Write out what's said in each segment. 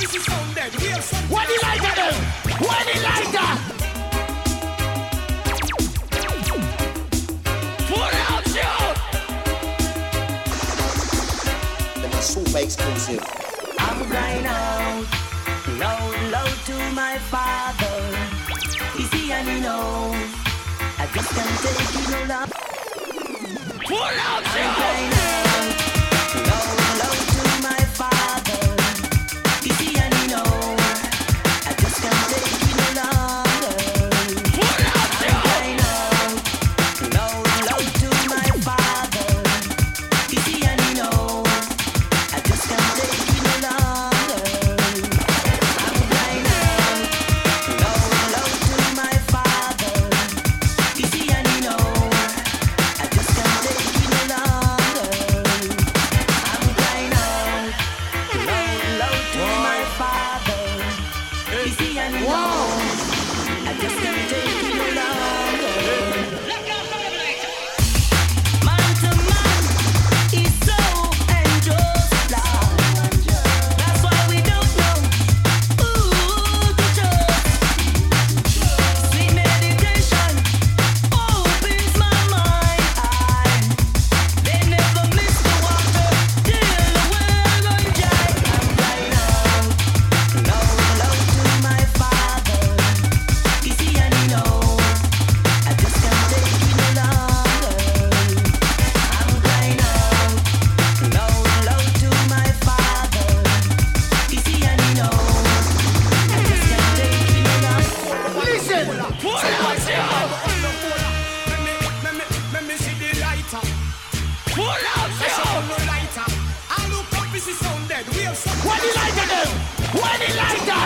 What the lighter do? What the lighter? Pull out, shoot! The super exclusive. I'm crying out loud, loud to my father. You see and you know, I just can't take it no longer. Pull out, I'm crying out loud, loud to my father. You see and you know, I just can't take it no longer. Pull out, I'm crying out loud, loud to my father. You see and you know, I just can't take it no longer. I'm crying out loud, loud to my father. You see and you know, I just can't take it no longer. I'm crying out loud, loud to my father. You see and you know, I just can't take it no longer. Man to man is so unjust, Lord. That's why we don't know who to trust. Sweet meditation opens my mind. They never miss the water till the well run dry. I'm crying out loud, loud to my father. You see and you know, I just can't take it no longer. I'm crying out loud, loud to my father. You see and you know, I just can't take it no longer. Listen! Pull out, shoot! Let me see the lighter. Pull out, shoot! No lighter. I look up, this is sound dead. We have some. What the lighter do? What the lighter?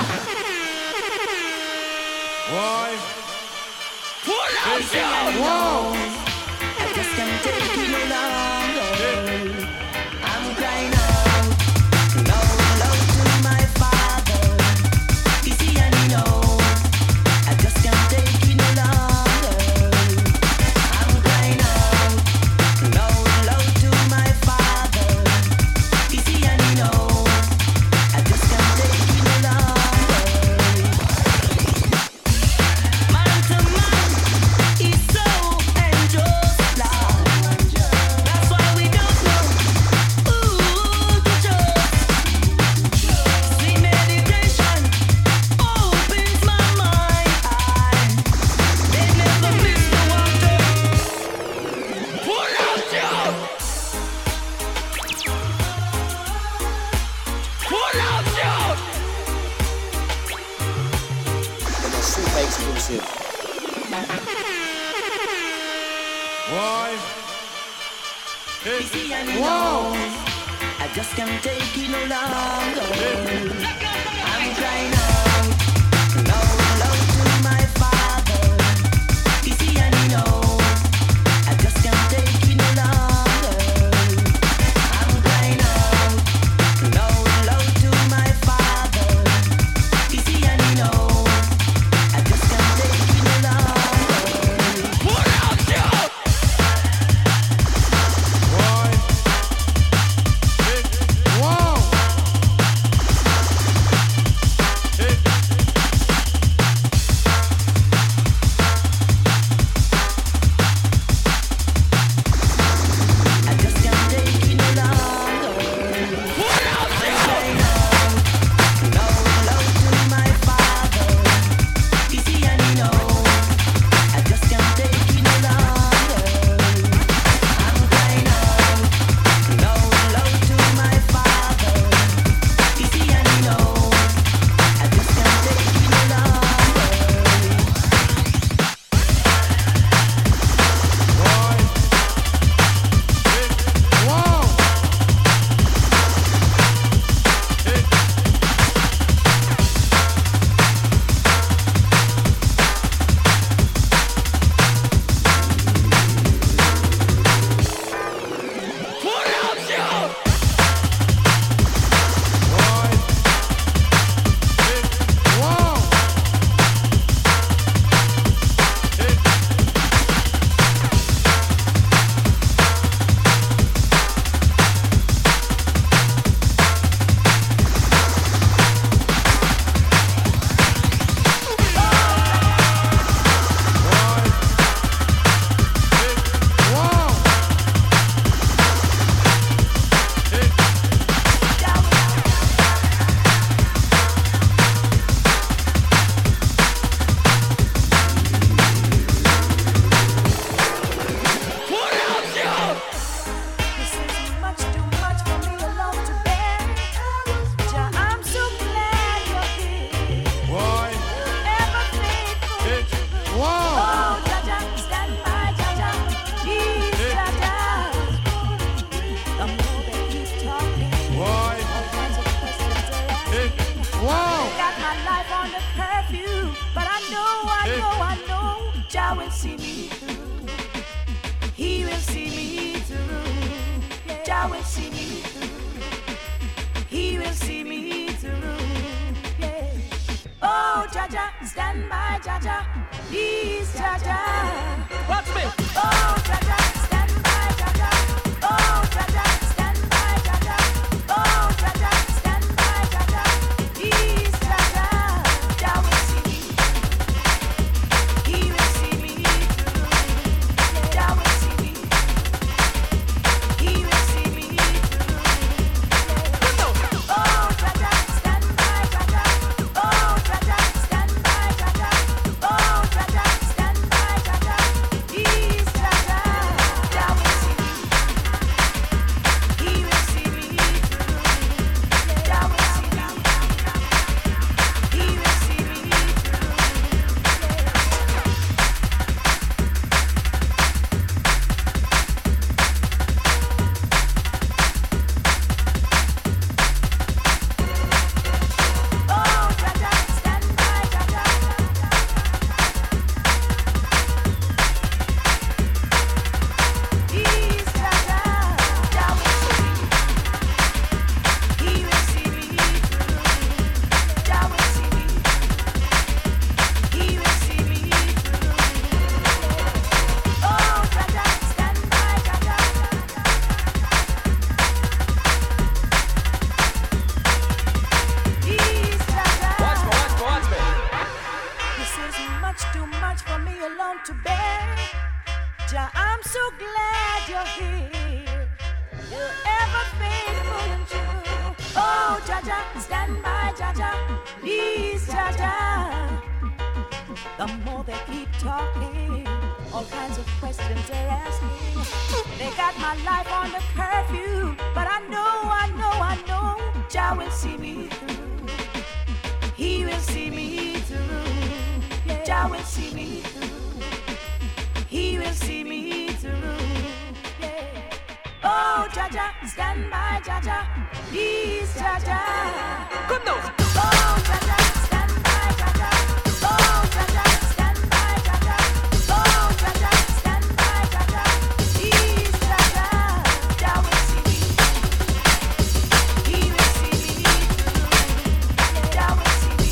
Why? Pull out, shoot! I just can't take it no longer. I'm crying out loud, loud to my father. You see and you know, I just can't take it no longer. I'm crying out loud, loud to my father. You see and you know, I just can't take it no longer. Man to man is so unjust, Lord. That's why we don't know who to trust. Sweet meditation opens my mind. They never miss the water. Pull out, shoot! Pull out, shoot! The super exclusive. Why? You see and you know, I just can't take it no longer. I'm crying out loud, loud to my father. You see and you know, I just can't take it no longer. I'm crying out loud, loud to my father. You see and you know, I just can't take it no longer. Pull out, shoot! Why? Whoa! life on the curfew, but I know, Jah will see me through. He will see me through. Jah will see me through. He will see me through. Yeah. Oh, Jah Jah, stand by, Jah Jah. Please, Jah Jah. Watch me. Oh, Jah Jah, stand by, Jah Jah. Oh, Jah Jah, stand by, Jah Jah. Oh, Jah Jah, stand by, Jah Jah. Please, Jah Jah. Jah will see me. He will see me through. Jah will see me. He will see me through. Oh, Jah Jah, stand by, Jah Jah. Oh, Jah Jah, stand by, Jah Jah. Oh, Jah Jah, stand by, Jah Jah. Please, Jah Jah. Jah will see me. He will see me through. Jah will see me. He will see me through. Oh, Jah Jah, stand by, Jah Jah. Please, Jah Jah. Jah will see me. He will see me through. Jah will see me. He will see me through. Oh, Jah Jah, stand by, Jah Jah. Please, Jah Jah. Watch me. This is much too much for me alone to bear. Jah, I'm so glad you're here. You're ever faithful and true. Oh, Jah Jah, stand by, Jah Jah. Please, Jah Jah. The more they keep talking, all kinds of questions they're asking. They got my life on the curfew, but I know, Jah will see me through. He will see me through. Jah will see me through. He will see me through. Oh, Jah Jah, stand by, Jah Jah. Please, Jah Jah. Come now. Oh, Jah Jah, stand by, Jah Jah. Oh, Jah Jah, stand by, Jah Jah. Oh, Jah Jah, stand by, Jah Jah. Please, Jah Jah. Jah will see me. He will see me through. Jah will see me.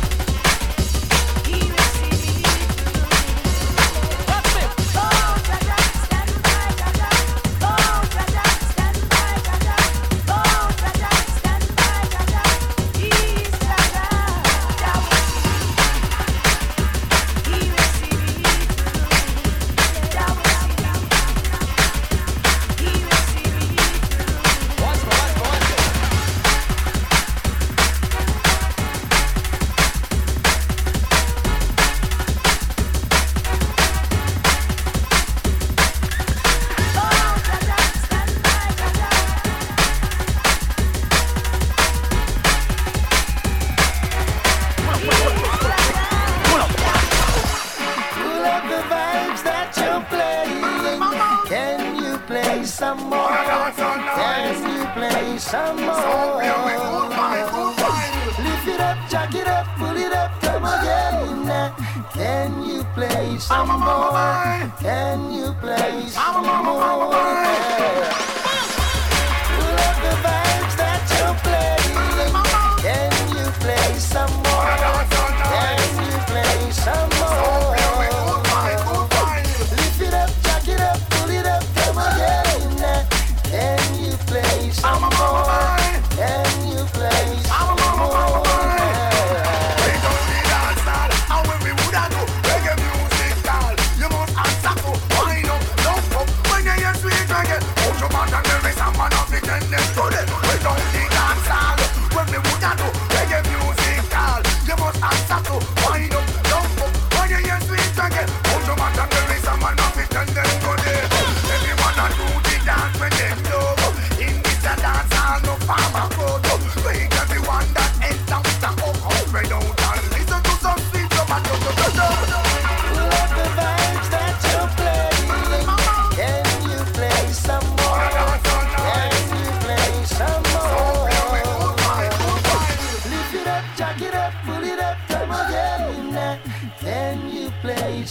He will see me through. Watch me. Oh, Jah Jah, stand by, Jah Jah. Oh, Jah Jah, stand by, Jah Jah. Oh, Jah Jah, stand by, Jah Jah. Please, Jah Jah. Jah will see me. He will see me through. Jah will see me. He will see me through. Watch me. Oh, Jah Jah, stand by, Jah Jah. Pull up the vibes that you're playing. Can you play some more? Can you play some more? Lift it up, jack it up, pull it up, come again. Can you play some more? Can you play some more? Pull up the vibes that you're playing. Can you play some more? Can you play some more? Lift it up, jack it up, pull it up, come again. Can you play some more? Can you play some more? We don't need dance style, and when we woulda do reggae music style, you must answer to wind up, love up. When you hear sweet reggae, hold your man and there is some man of the can them to them.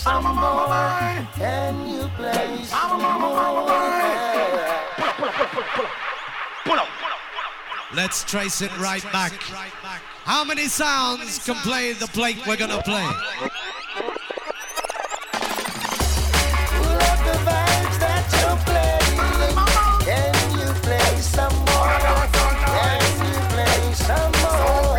some more? Can you play some more? Let's trace it right back. How many sounds can play the plate we're gonna play? Pull up the vibes that you're playing. Can you play some more? Can you play some more?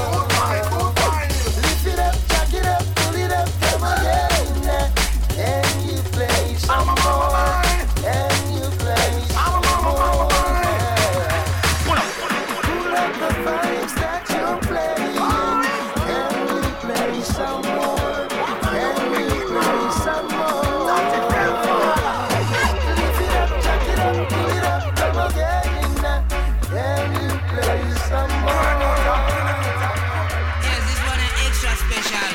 Lift it up, jack it up, pull it up, come again. Can you play some more? Can you play some more? Pull up the vibes that you're playing. Can you play some more? Can you play some more? Lift it up, jack it up, pull it up, come again. Can you play some more? Yes, this one is extra special.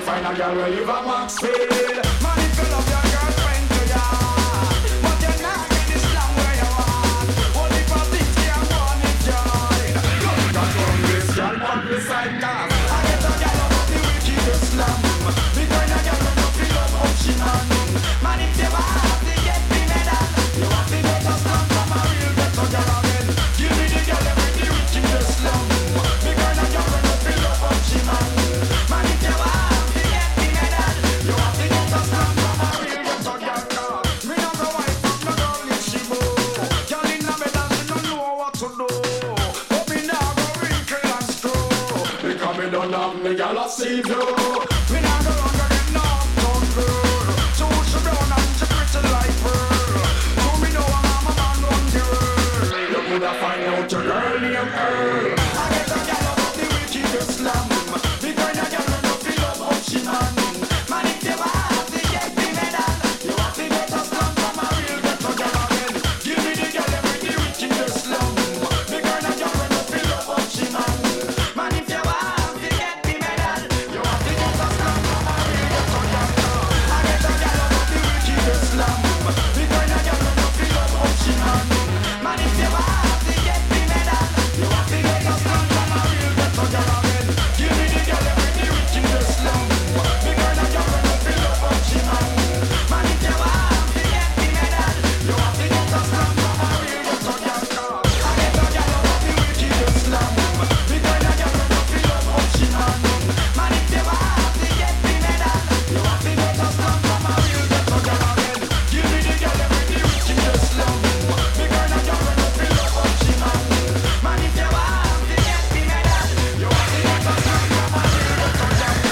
find a girl where live a Maxfield. Man, if you love your girlfriend to ya, but you're not in this slam where you want. Only for things you want it join. Come back on this girl, but beside cars. I get a girl about the wickedest slam. The kind of girl who don't feel love how she man. Man, if you want to get the medal, you have to get a slam from a real ghetto girl again. Give me the girl with the wickedest slam. The kind of girl who don't feel love how she man. Man, if you want to get the medal, you have to get a slam from a real ghetto girl. Me not go wife up no girl if she boo. Girl in the medal, she don't know what to do. But me now go wrinkle and screw. Because me don't have me girl a see you. Me now go under them knockdown girl. So she brown and she pretty like pearl. So me know a mama man run the world. You coulda find out your girl named Earl. I get a girl about the wickedest slam. The kind of girl who don't feel love how she man. Man, if you want to get the medal, you have to get a slam from a real ghetto girl again. Give me the girl with the wickedest slam. The kind of girl who don't feel love how she man. Man, if you want to get the medal, you have to get a slam from a real ghetto girl. I get a girl about the wickedest slam. The kind of girl who don't feel love how she man. Man, if you want to get the medal, you have to get a slam from a real ghetto girl again. Give me the girl with the wickedest slam. The kind of girl who don't feel love how she man. Man, if you want to get the medal, you have to get a slam from a real ghetto girl. I get a girl about the wickedest slam. The kind of girl who don't feel love how she man. Man, if you want to get the medal, you have to get a slam from a real ghetto girl again. Give me the girl with the wickedest slam. The kind of girl who don't feel love how she man. Man, if you want to get the medal, you have to get a slam from a real ghetto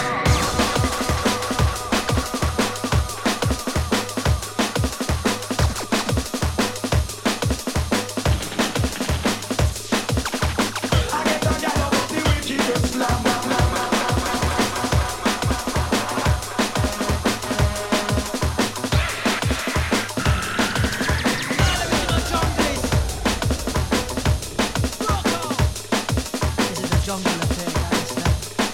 girl. I get a girl about the wickedest slam. This is the jungle affair, you understand?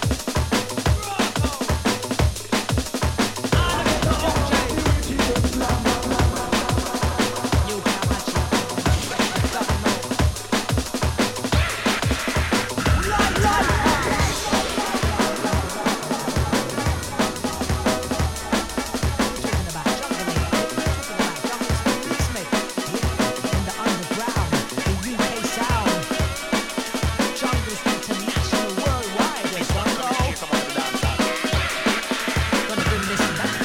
You can't match it. Talking about jungle, in the underground, the UK sound. Jungle's international, worldwide. It's gonna bring this back.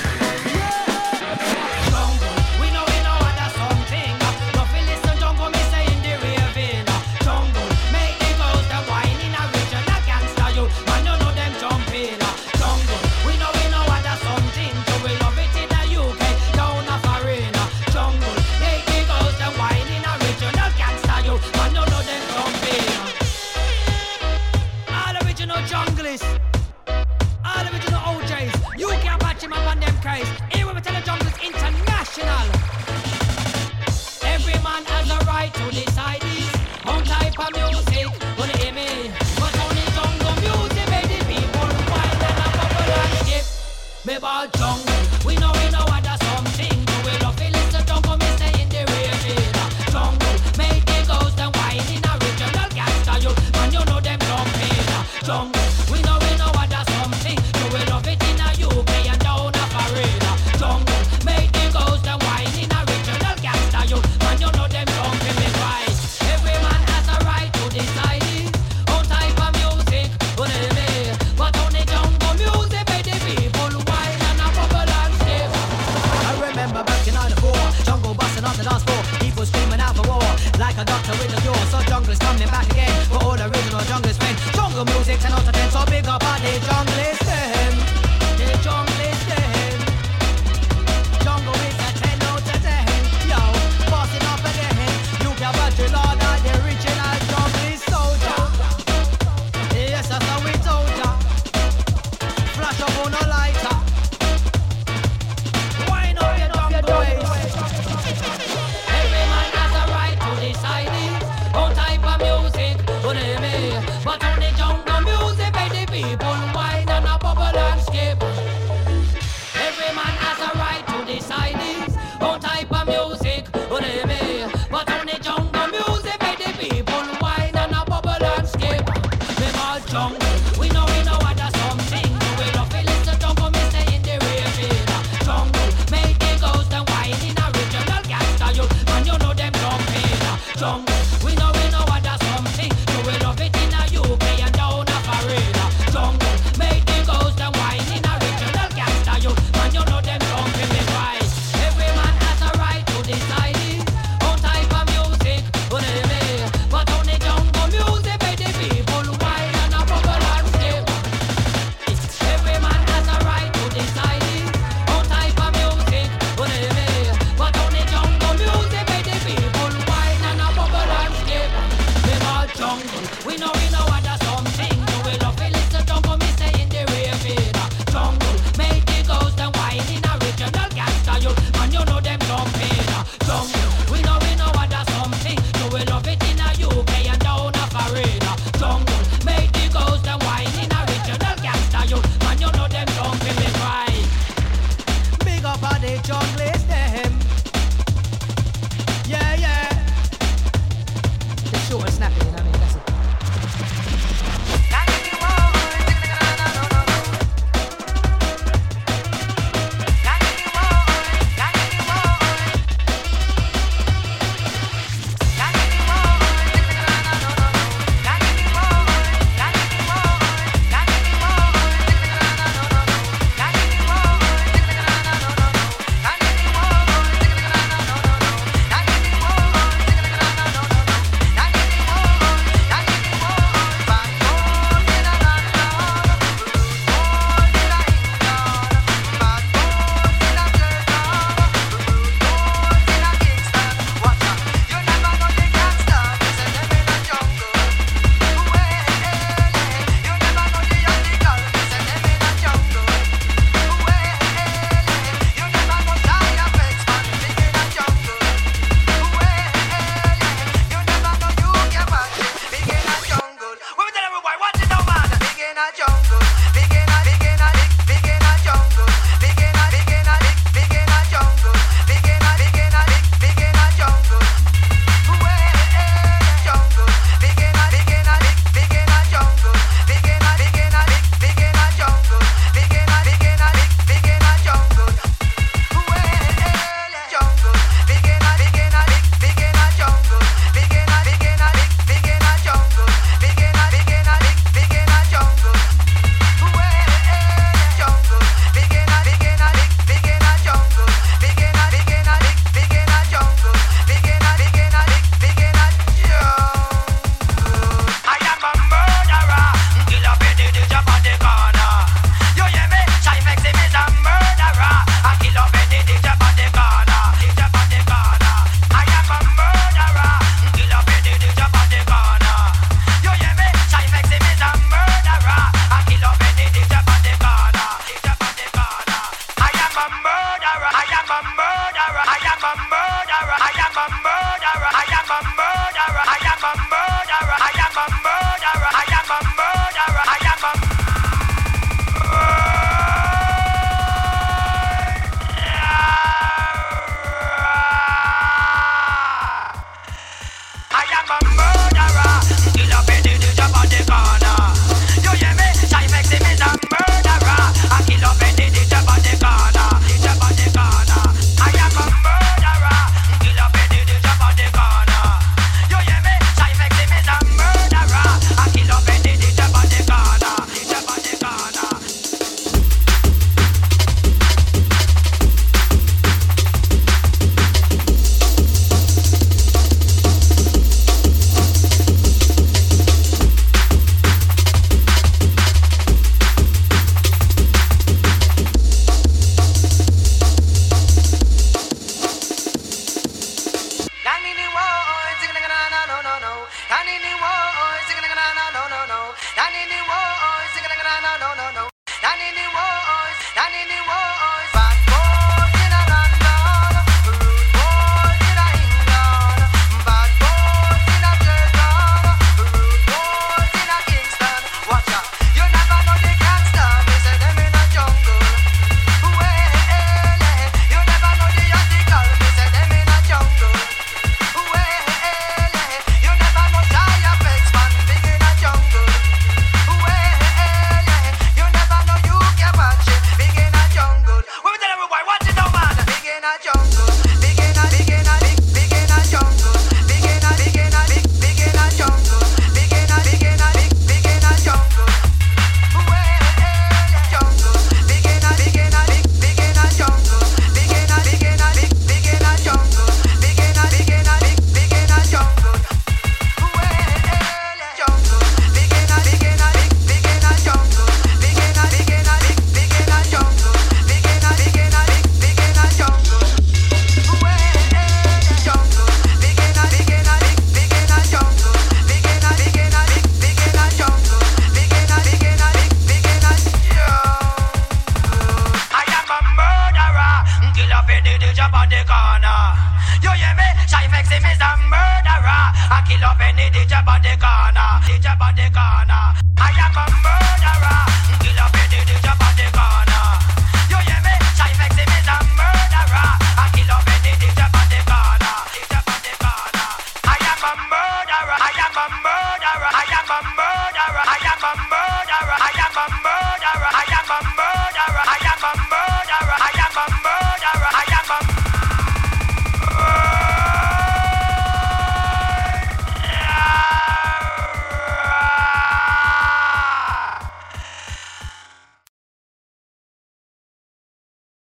Jungle, we know that's something. No feel listen, jungle, me say in the ravine. Jungle, make the girls them whine in a original gangster youth. Man, you know them jumping. Jungle, we know that's something. So we love it in the UK, down a foreign. Jungle, make the girls them whine in a original gangster youth. Man, you know them jumping. All original junglists, all original OJs. You can't patch him up on them case. Here we tell the jungle is international. Every man has a right to decide his own type of music. Gonna hear me? But only jungle music made the people whine and a bubble and skip. Me ball jungle.